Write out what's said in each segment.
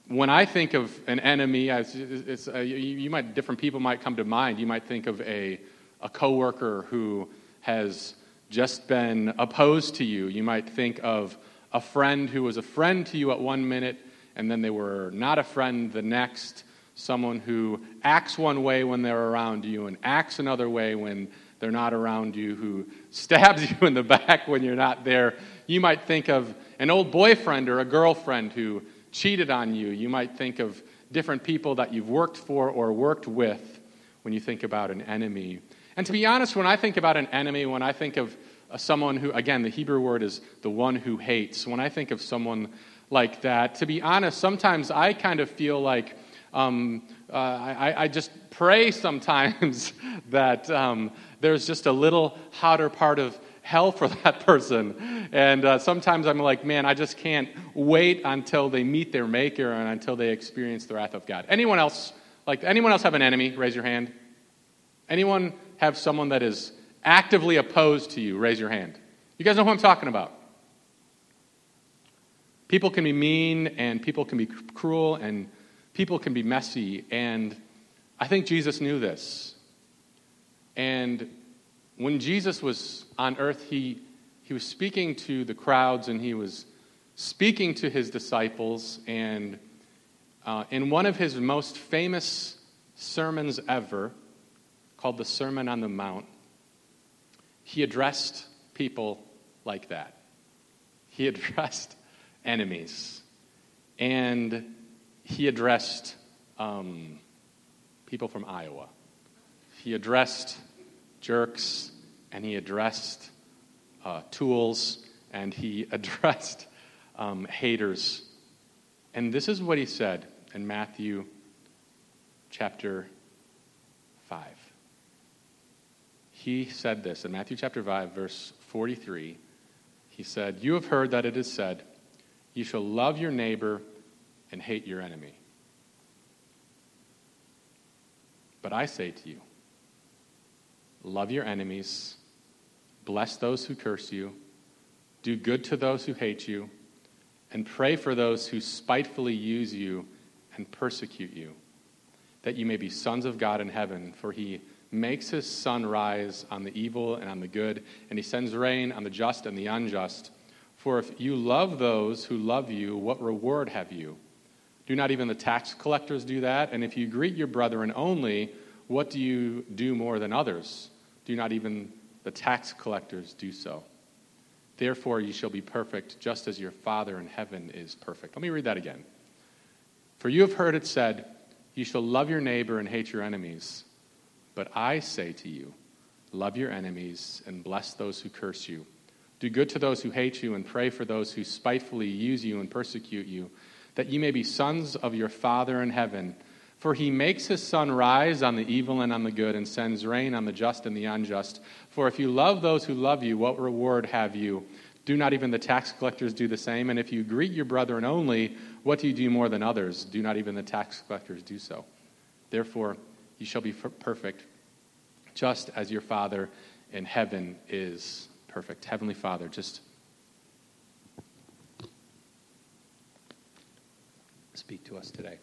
When I think of an enemy, different people might come to mind. You might think of a coworker who has just been opposed to you. You might think of a friend who was a friend to you at 1 minute, and then they were not a friend the next. Someone who acts one way when they're around you and acts another way when they're not around you, who stabs you in the back when you're not there. You might think of an old boyfriend or a girlfriend who cheated on you. You might think of different people that you've worked for or worked with when you think about an enemy. And to be honest, when I think about an enemy, when I think of someone who, again, the Hebrew word is the one who hates. When I think of someone like that, to be honest, sometimes I kind of feel like I just pray sometimes that there's just a little hotter part of hell for that person. And sometimes I'm like, man, I just can't wait until they meet their maker and until they experience the wrath of God. Anyone else have an enemy? Raise your hand. Anyone have someone that is actively opposed to you? Raise your hand. You guys know who I'm talking about. People can be mean, and people can be cruel, and people can be messy, and I think Jesus knew this. And when Jesus was on earth, he was speaking to the crowds, and he was speaking to his disciples, and in one of his most famous sermons ever, called the Sermon on the Mount, he addressed people like that. He addressed enemies, and he addressed people from Iowa. He addressed jerks, and he addressed tools, and he addressed haters. And this is what he said in Matthew chapter 5. He said this in Matthew chapter 5, verse 43. He said, "You have heard that it is said, 'You shall love your neighbor and hate your enemy.' But I say to you, love your enemies, bless those who curse you, do good to those who hate you, and pray for those who spitefully use you and persecute you, that you may be sons of God in heaven, for he makes his sun rise on the evil and on the good, and he sends rain on the just and the unjust. For if you love those who love you, what reward have you? Do not even the tax collectors do that? And if you greet your brethren only, what do you do more than others? Do not even the tax collectors do so? Therefore you shall be perfect, just as your Father in heaven is perfect." Let me read that again. "For you have heard it said, 'You shall love your neighbor and hate your enemies.' But I say to you, love your enemies and bless those who curse you. Do good to those who hate you and pray for those who spitefully use you and persecute you, that you may be sons of your Father in heaven. For he makes his sun rise on the evil and on the good, and sends rain on the just and the unjust. For if you love those who love you, what reward have you? Do not even the tax collectors do the same? And if you greet your brethren only, what do you do more than others? Do not even the tax collectors do so? Therefore you shall be perfect, just as your Father in heaven is perfect." Heavenly Father, just speak to us today.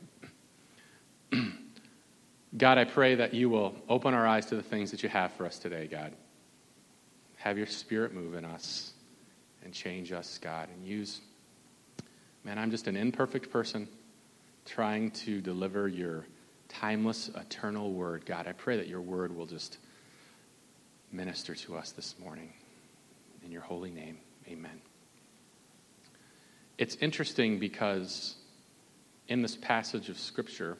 God, I pray that you will open our eyes to the things that you have for us today, God. Have your Spirit move in us and change us, God, and use, man, I'm just an imperfect person trying to deliver your timeless, eternal word. God, I pray that your word will just minister to us this morning. In your holy name, amen. It's interesting because in this passage of Scripture,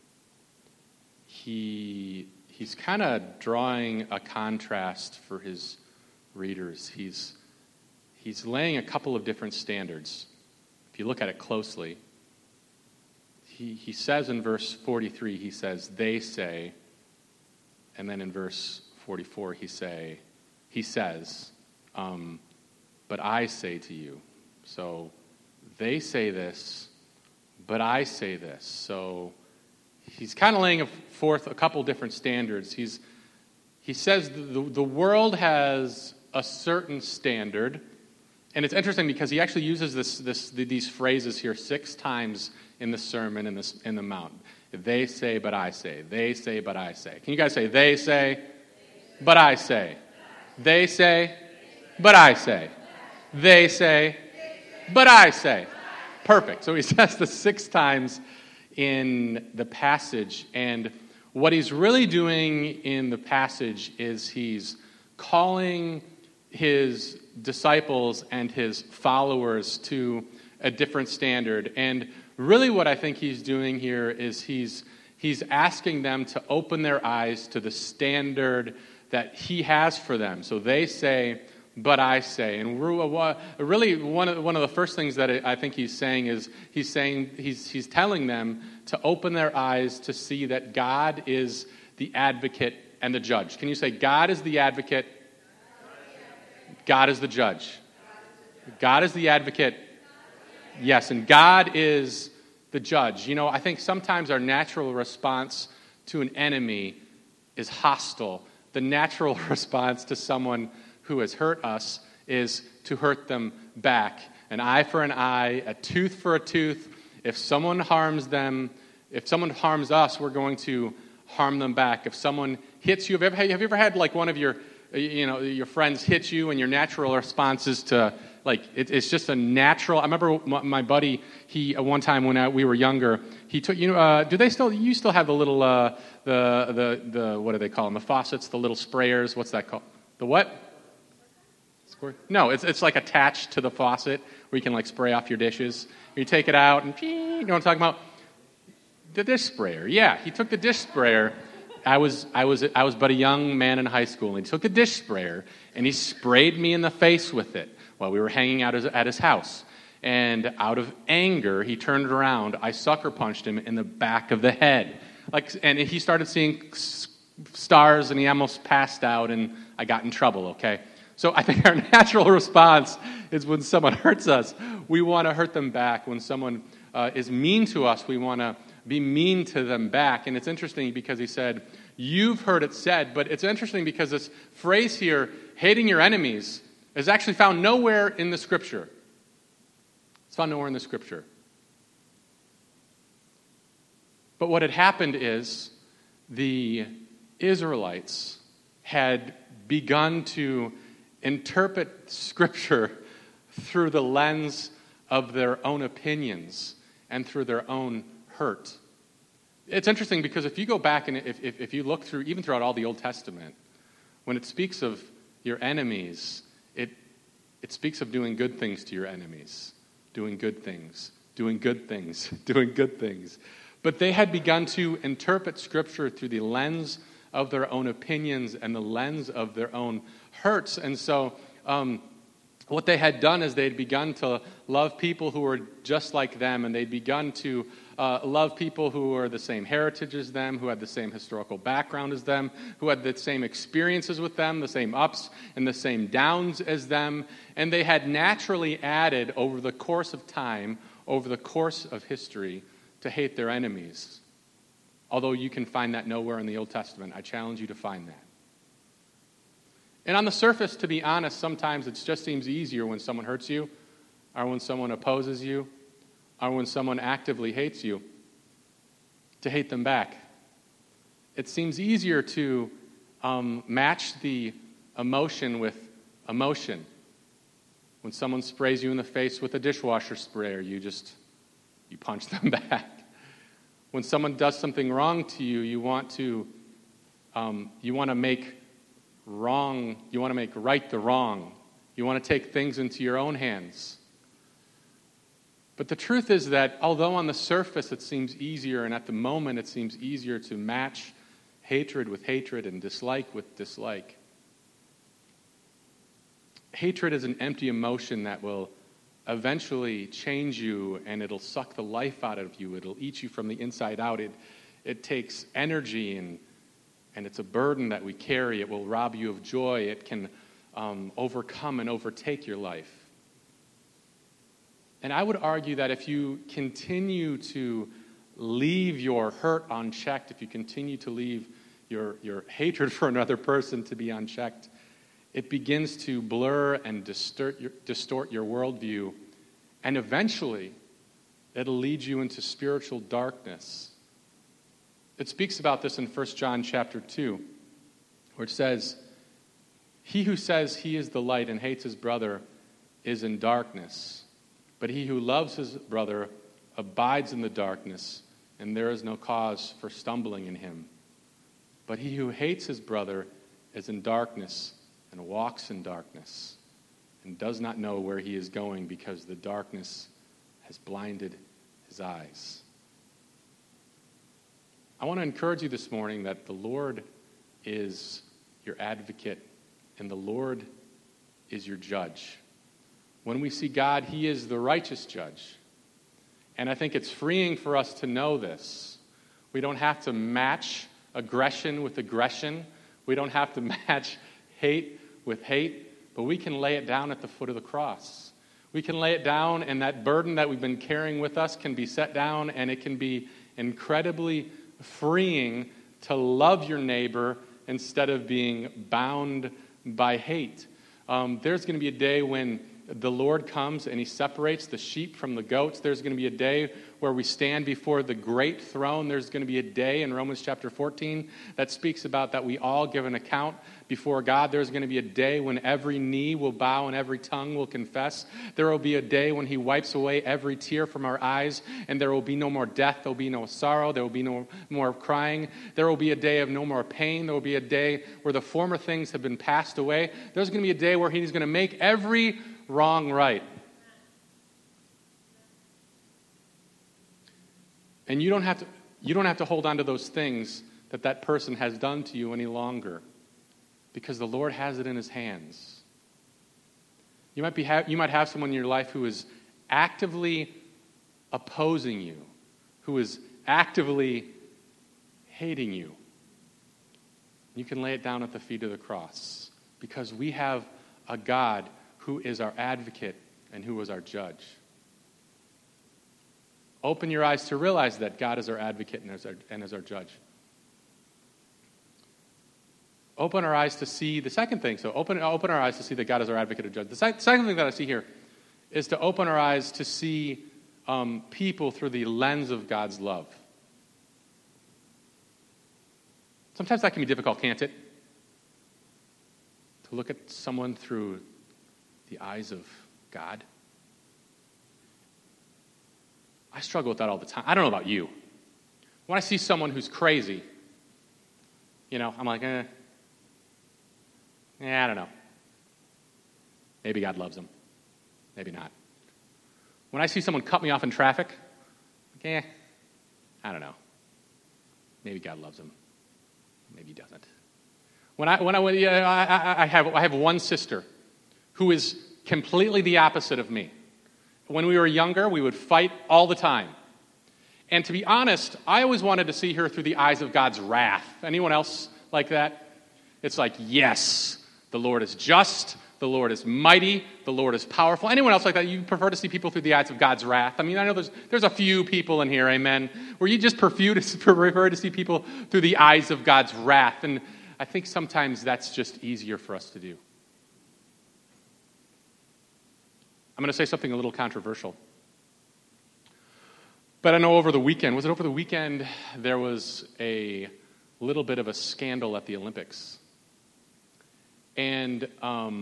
he's kind of drawing a contrast for his readers. He's laying a couple of different standards. If you look at it closely, he says in verse 43, he says, "They say," and then in verse 44, he says, "But I say to you." So they say this, but I say this. So he's kind of laying forth a couple different standards. He says the world has a certain standard, And it's interesting because he actually uses these phrases here 6 times in the sermon in the mount. They say, but I say. They say, but I say. Can you guys say, they say, but I say. They say, but I say. They say, but I say. Perfect. So he says this 6 times in the passage. And what he's really doing in the passage is he's calling his disciples and his followers to a different standard. And really what I think he's doing here is he's asking them to open their eyes to the standard that he has for them. So they say, but I say. And really one of the first things that I think he's saying is he's telling them to open their eyes to see that God is the advocate and the judge. Can you say, God is the advocate? God is the judge. God is the advocate. Yes, and God is the judge. You know, I think sometimes our natural response to an enemy is hostile. The natural response to someone who has hurt us is to hurt them back. An eye for an eye, a tooth for a tooth. If someone harms us, we're going to harm them back. If someone hits you, have you ever had like one of your friends hit you, and your natural response is to, like, it's just a natural. I remember my buddy, one time when we were younger, he took, you still have the little, the what do they call them? The faucets, the little sprayers, what's that called? The what? Squirt? No, it's like attached to the faucet where you can like spray off your dishes. You take it out and, you know what I'm talking about? The dish sprayer. Yeah, he took the dish sprayer. I was but a young man in high school, and he took a dish sprayer, and he sprayed me in the face with it while we were hanging out at his house. And out of anger, he turned around. I sucker punched him in the back of the head. And he started seeing stars, and he almost passed out, and I got in trouble, okay? So I think our natural response is when someone hurts us, we want to hurt them back. When someone is mean to us, we want to be mean to them back. And it's interesting because he said, you've heard it said, but it's interesting because this phrase here, hating your enemies, is actually found nowhere in the Scripture. It's found nowhere in the Scripture. But what had happened is the Israelites had begun to interpret Scripture through the lens of their own opinions and through their own hurt. It's interesting because if you go back and if you look through, even throughout all the Old Testament, when it speaks of your enemies, it speaks of doing good things to your enemies, doing good things, doing good things, doing good things. But they had begun to interpret Scripture through the lens of their own opinions and the lens of their own hurts. And so what they had done is they'd begun to love people who were just like them, and they'd begun to love people who were the same heritage as them, who had the same historical background as them, who had the same experiences with them, the same ups and the same downs as them. And they had naturally added over the course of time, over the course of history, to hate their enemies. Although you can find that nowhere in the Old Testament. I challenge you to find that. And on the surface, to be honest, sometimes it just seems easier when someone hurts you, or when someone opposes you, or when someone actively hates you, to hate them back. It seems easier to match the emotion with emotion. When someone sprays you in the face with a dishwasher sprayer, you punch them back. When someone does something wrong to you, you want to make right the wrong. You want to take things into your own hands. But the truth is that although on the surface it seems easier, and at the moment it seems easier to match hatred with hatred and dislike with dislike, hatred is an empty emotion that will eventually change you, and it'll suck the life out of you. It'll eat you from the inside out. It takes energy, and it's a burden that we carry. It will rob you of joy. It can overcome and overtake your life. And I would argue that if you continue to leave your hurt unchecked, if you continue to leave your hatred for another person to be unchecked, it begins to blur and distort your worldview, and eventually it'll lead you into spiritual darkness. It speaks about this in 1 John chapter 2, where it says, "He who says he is the light and hates his brother is in darkness, but he who loves his brother abides in the darkness, and there is no cause for stumbling in him. But he who hates his brother is in darkness and walks in darkness, and does not know where he is going because the darkness has blinded his eyes." I want to encourage you this morning that the Lord is your advocate and the Lord is your judge. When we see God, he is the righteous judge. And I think it's freeing for us to know this. We don't have to match aggression with aggression. We don't have to match hate with hate, but we can lay it down at the foot of the cross. We can lay it down, and that burden that we've been carrying with us can be set down, and it can be incredibly freeing to love your neighbor instead of being bound by hate. There's going to be a day when the Lord comes and he separates the sheep from the goats. There's going to be a day where we stand before the great throne. There's going to be a day in Romans chapter 14 that speaks about that we all give an account before God. There's going to be a day when every knee will bow and every tongue will confess. There will be a day when he wipes away every tear from our eyes, and there will be no more death. There will be no sorrow. There will be no more crying. There will be a day of no more pain. There will be a day where the former things have been passed away. There's going to be a day where he's going to make every wrong right. And you don't have to hold on to those things that person has done to you any longer, because the Lord has it in his hands. You might have someone in your life who is actively opposing you, who is actively hating you. You can lay it down at the feet of the cross, because we have a God who is our advocate and who is our judge. Open your eyes to realize that God is our advocate and is our judge. Open our eyes to see the second thing. So open our eyes to see that God is our advocate and judge. The second thing that I see here is to open our eyes to see people through the lens of God's love. Sometimes that can be difficult, can't it? To look at someone through the eyes of God. I struggle with that all the time. I don't know about you. When I see someone who's crazy, I'm like, I don't know. Maybe God loves them. Maybe not. When I see someone cut me off in traffic, I don't know. Maybe God loves them. Maybe he doesn't. I have one sister who is completely the opposite of me. When we were younger, we would fight all the time. And to be honest, I always wanted to see her through the eyes of God's wrath. Anyone else like that? It's like, yes, the Lord is just, the Lord is mighty, the Lord is powerful. Anyone else like that? You prefer to see people through the eyes of God's wrath? I mean, I know there's a few people in here, amen, where you just prefer to see people through the eyes of God's wrath. And I think sometimes that's just easier for us to do. I'm going to say something a little controversial. But I know over the weekend, there was a little bit of a scandal at the Olympics. And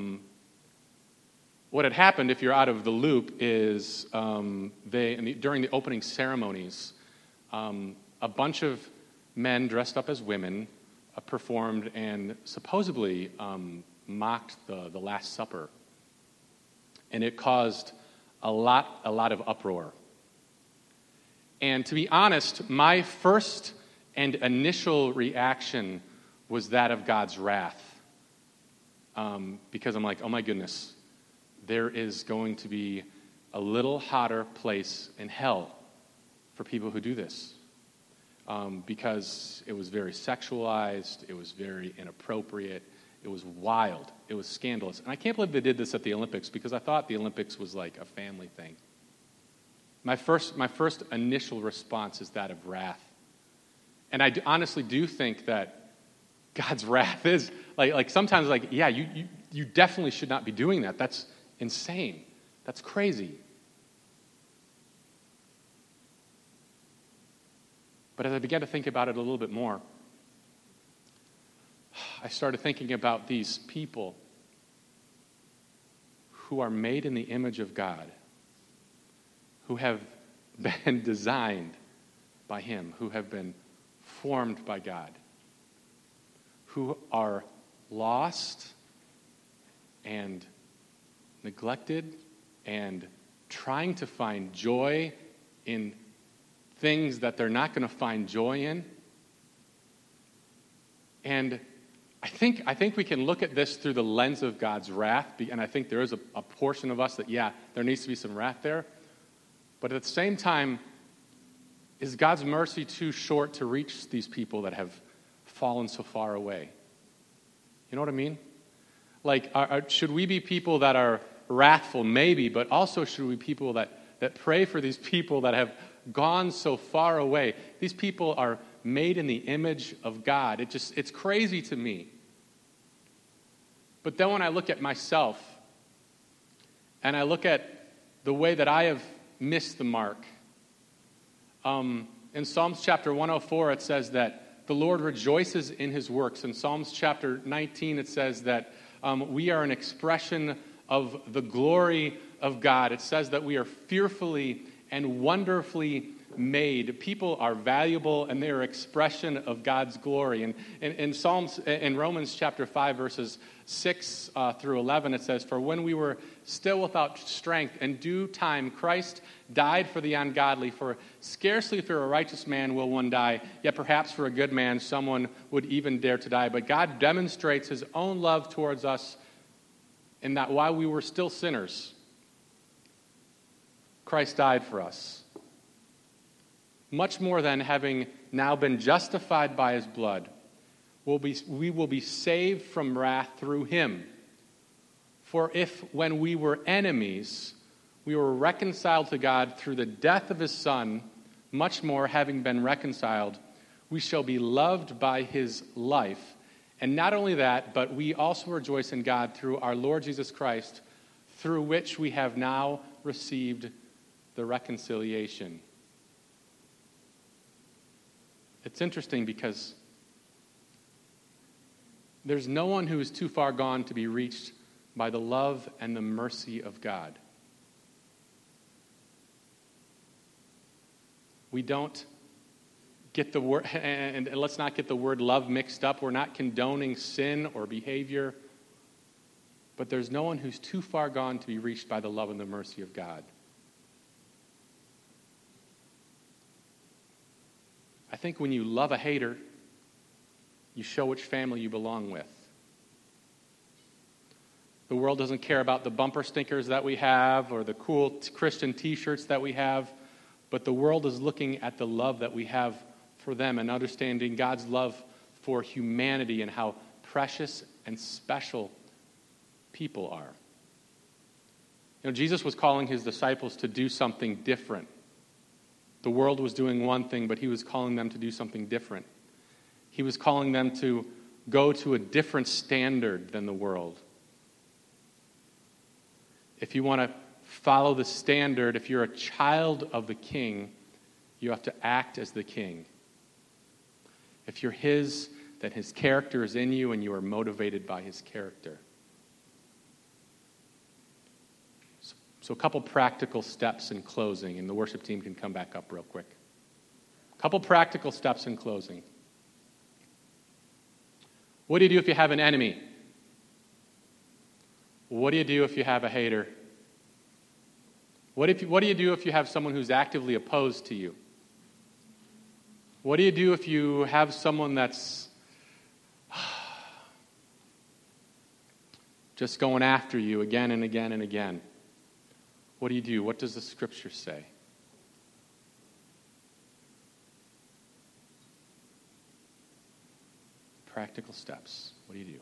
what had happened, if you're out of the loop, is during the opening ceremonies, a bunch of men dressed up as women performed and supposedly mocked the Last Supper. And it caused a lot of uproar. And to be honest, my first and initial reaction was that of God's wrath. Because I'm like, oh my goodness, there is going to be a little hotter place in hell for people who do this. Because it was very sexualized, it was very inappropriate, it was wild, it was scandalous. And I can't believe they did this at the Olympics, because I thought the Olympics was like a family thing. My first initial response is that of wrath. And I honestly do think that God's wrath is, like sometimes, like, yeah, you definitely should not be doing that. That's insane. That's crazy. But as I began to think about it a little bit more, I started thinking about these people who are made in the image of God, who have been designed by Him, who have been formed by God, who are lost and neglected and trying to find joy in things that they're not going to find joy in. And I think we can look at this through the lens of God's wrath, and I think there is a portion of us that, there needs to be some wrath there. But at the same time, is God's mercy too short to reach these people that have fallen so far away? You know what I mean? Like, should we be people that are wrathful? Maybe, but also should we be people that pray for these people that have gone so far away? These people are made in the image of God. It's crazy to me. But then when I look at myself, and I look at the way that I have missed the mark, in Psalms chapter 104, it says that the Lord rejoices in His works. In Psalms chapter 19, it says that we are an expression of the glory of God. It says that we are fearfully and wonderfully made. People are valuable, and they are expression of God's glory. And in Romans chapter 5, verses 6 through 11, it says, "For when we were still without strength, in due time Christ died for the ungodly. For scarcely for a righteous man will one die, yet perhaps for a good man someone would even dare to die. But God demonstrates His own love towards us in that while we were still sinners, Christ died for us. Much more than having now been justified by His blood, we will be saved from wrath through Him. For if when we were enemies, we were reconciled to God through the death of His Son, much more, having been reconciled, we shall be loved by His life. And not only that, but we also rejoice in God through our Lord Jesus Christ, through which we have now received the reconciliation." It's interesting because there's no one who is too far gone to be reached by the love and the mercy of God. We don't get the word, and let's not get the word love mixed up. We're not condoning sin or behavior, but there's no one who's too far gone to be reached by the love and the mercy of God. I think when you love a hater, you show which family you belong with. The world doesn't care about the bumper stickers that we have or the cool Christian t-shirts that we have, but the world is looking at the love that we have for them and understanding God's love for humanity and how precious and special people are. You know, Jesus was calling His disciples to do something different. The world was doing one thing, but He was calling them to do something different. He was calling them to go to a different standard than the world. If you want to follow the standard, if you're a child of the King, you have to act as the King. If you're His, then His character is in you and you are motivated by His character. So a couple practical steps in closing, and the worship team can come back up real quick. A couple practical steps in closing. What do you do if you have an enemy? What do you do if you have a hater? What do you do if you have someone who's actively opposed to you? What do you do if you have someone that's just going after you again and again and again? What do you do? What does the Scripture say? Practical steps. What do you do?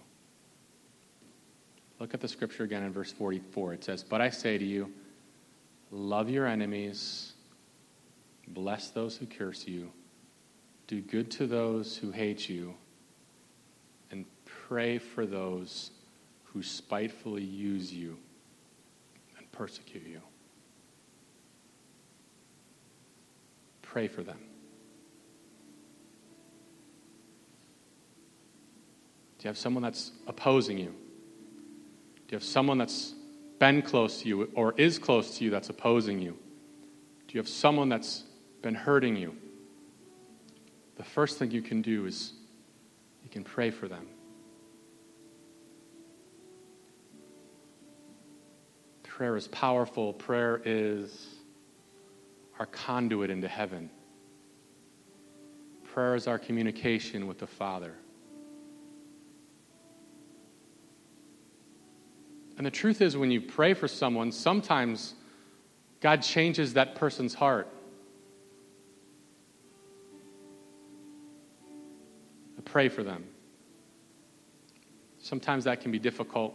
Look at the Scripture again in verse 44. It says, "But I say to you, love your enemies, bless those who curse you, do good to those who hate you, and pray for those who spitefully use you and persecute you. Pray for them. Do you have someone that's opposing you? Do you have someone that's been close to you or is close to you that's opposing you? Do you have someone that's been hurting you? The first thing you can do is you can pray for them. Prayer is powerful. Prayer is our conduit into heaven. Prayer is our communication with the Father. And the truth is, when you pray for someone, sometimes God changes that person's heart. Pray for them. Sometimes that can be difficult.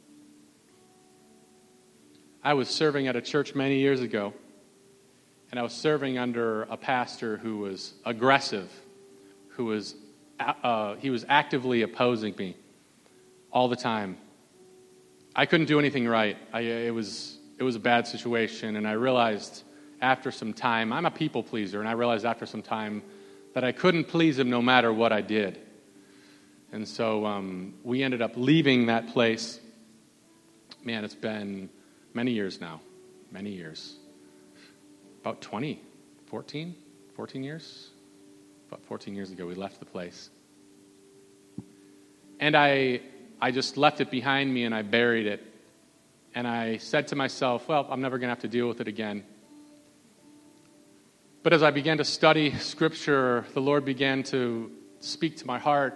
I was serving at a church many years ago, and I was serving under a pastor who was aggressive, he was actively opposing me all the time. I couldn't do anything right. It was a bad situation, and I realized after some time, I'm a people pleaser, and I realized after some time that I couldn't please him no matter what I did. And so we ended up leaving that place. Man, it's been many years now. Many years. About 14 years? About 14 years ago, we left the place. And I just left it behind me and I buried it. And I said to myself, well, I'm never going to have to deal with it again. But as I began to study Scripture, the Lord began to speak to my heart.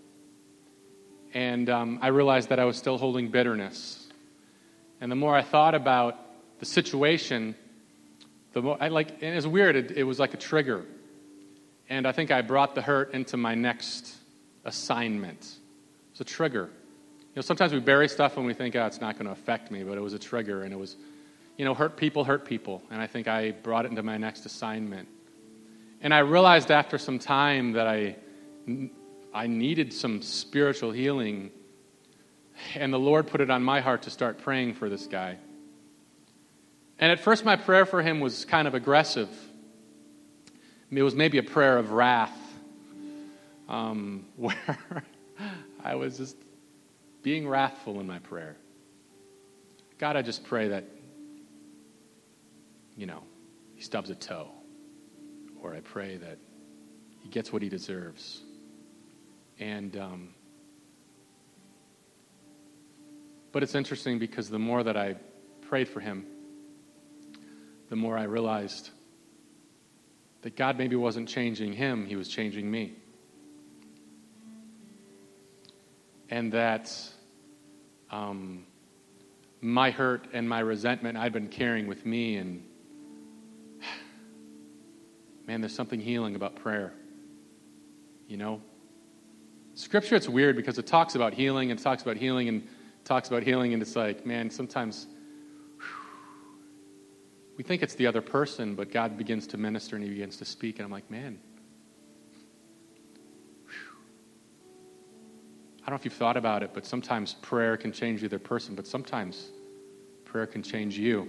And I realized that I was still holding bitterness. And the more I thought about the situation, the more and it was weird, it was like a trigger. And I think I brought the hurt into my next assignment. It's a trigger. You know, sometimes we bury stuff and we think, it's not going to affect me, but it was a trigger, and it was, hurt people. And I think I brought it into my next assignment. And I realized after some time that I needed some spiritual healing, and the Lord put it on my heart to start praying for this guy. And at first my prayer for him was kind of aggressive. It was maybe a prayer of wrath, where I was just being wrathful in my prayer. God, I just pray that, he stubs a toe. Or I pray that he gets what he deserves. And, but it's interesting because the more that I prayed for him, the more I realized that God maybe wasn't changing him, he was changing me. And that my hurt and my resentment I'd been carrying with me, and man, there's something healing about prayer. Scripture, it's weird because it talks about healing and talks about healing and talks about healing, and it's like, man, sometimes we think it's the other person, but God begins to minister and he begins to speak, and I'm like, man, I don't know if you've thought about it, but sometimes prayer can change the other person, but sometimes prayer can change you.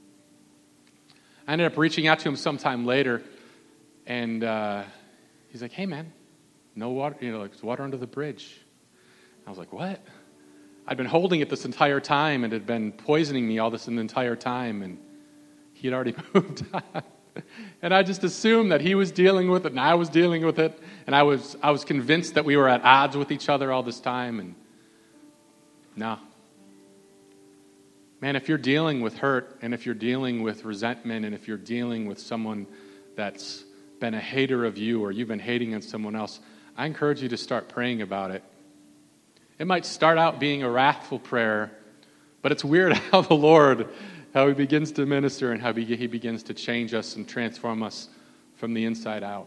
I ended up reaching out to him sometime later, and he's like, hey, man, no water, there's water under the bridge. I was like, what? I'd been holding it this entire time, and it had been poisoning me all this entire time, and he had already moved on. And I just assumed that he was dealing with it, and I was dealing with it, and I was convinced that we were at odds with each other all this time, and no. Man, if you're dealing with hurt, and if you're dealing with resentment, and if you're dealing with someone that's been a hater of you, or you've been hating on someone else, I encourage you to start praying about it. It might start out being a wrathful prayer, but it's weird how he begins to minister and how he begins to change us and transform us from the inside out.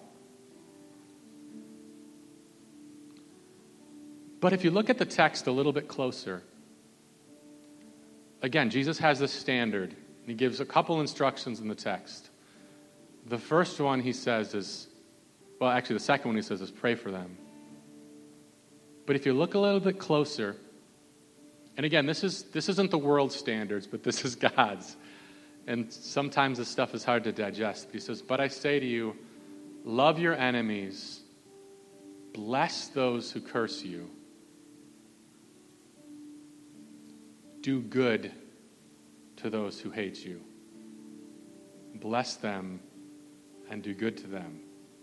But if you look at the text a little bit closer, again, Jesus has this standard, and he gives a couple instructions in the text. The first one he says is, the second one he says is pray for them. But if you look a little bit closer, And again, this isn't the world's standards, but this is God's. And sometimes this stuff is hard to digest. He says, but I say to you, love your enemies, bless those who curse you, do good to those who hate you, bless them and do good to them.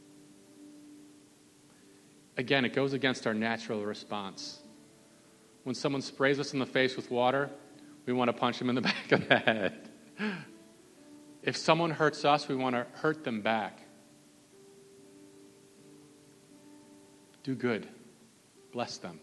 Again, it goes against our natural response. When someone sprays us in the face with water, we want to punch them in the back of the head. If someone hurts us, we want to hurt them back. Do good. Bless them.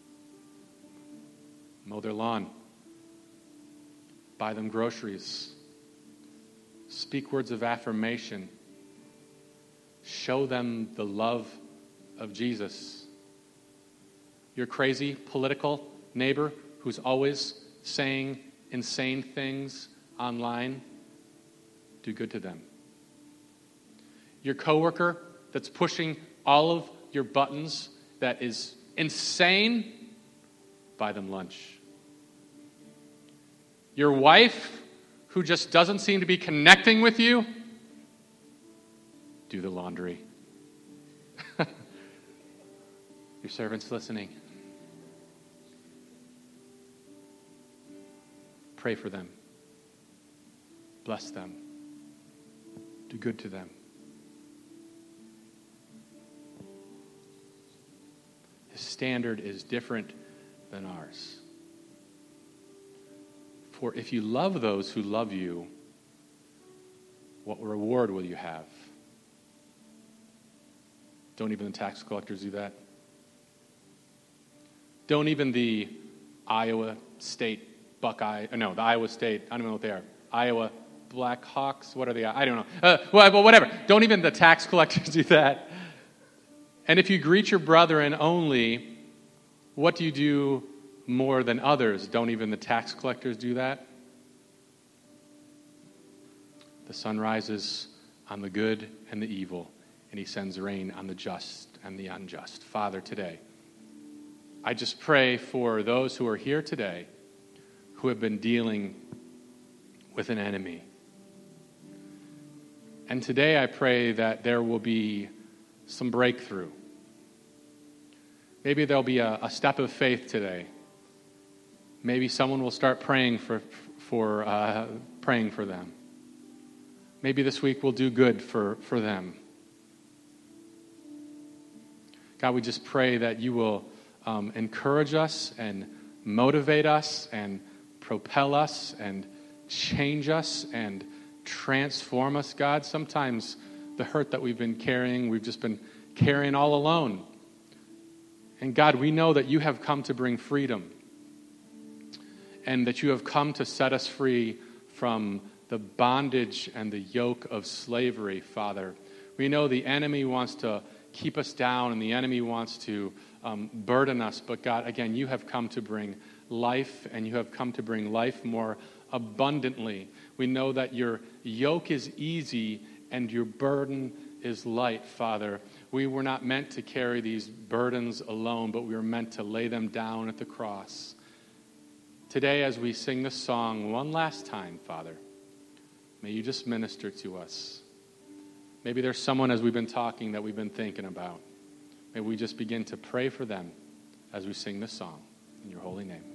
Mow their lawn. Buy them groceries. Speak words of affirmation. Show them the love of Jesus. Your crazy political neighbor who's always saying insane things online, do good to them. Your coworker that's pushing all of your buttons that is insane, buy them lunch. Your wife who just doesn't seem to be connecting with you, do the laundry. Your servant's listening. Pray for them. Bless them. Do good to them. His standard is different than ours. For if you love those who love you, what reward will you have? Don't even the tax collectors do that? Don't even the Iowa State Buckeye, no, the Iowa State, I don't know what they are. Iowa Blackhawks, what are they? I don't know. Well, whatever. Don't even the tax collectors do that. And if you greet your brethren only, what do you do more than others? Don't even the tax collectors do that? The sun rises on the good and the evil, and he sends rain on the just and the unjust. Father, today, I just pray for those who are here today who have been dealing with an enemy. And today I pray that there will be some breakthrough. Maybe there'll be a step of faith today. Maybe someone will start praying for them. Maybe this week we'll do good for them. God, we just pray that you will encourage us and motivate us and propel us and change us and transform us, God. Sometimes the hurt that we've been carrying, we've just been carrying all alone. And God, we know that you have come to bring freedom and that you have come to set us free from the bondage and the yoke of slavery, Father. We know the enemy wants to keep us down and the enemy wants to burden us. But God, again, you have come to bring life, and you have come to bring life more abundantly. We know that your yoke is easy and your burden is light, Father. We were not meant to carry these burdens alone, but we were meant to lay them down at the cross. Today, as we sing this song one last time, Father, may you just minister to us. Maybe there's someone, as we've been talking, that we've been thinking about. May we just begin to pray for them as we sing this song in your holy name.